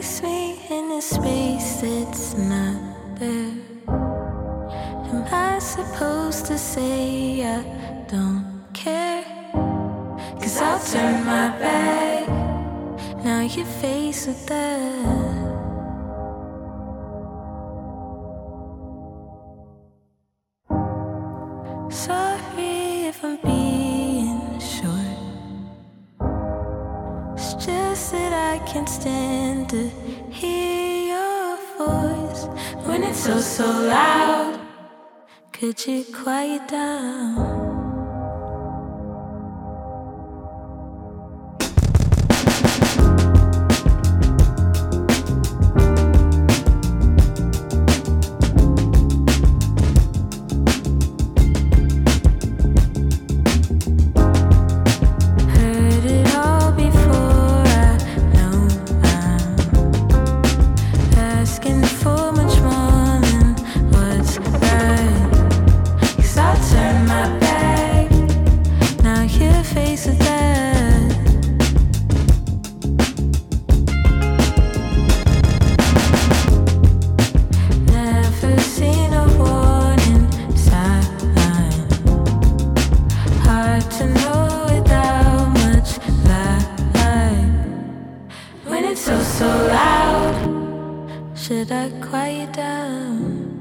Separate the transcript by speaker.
Speaker 1: place me in a space that's not there. Am I supposed to say I don't care? 'Cause I'll turn my back. Now you're faced with that. Sorry if I'm being short. It's just that I can't stand to hear your voice when it's so loud. Could you quiet down? So loud, should I quiet down?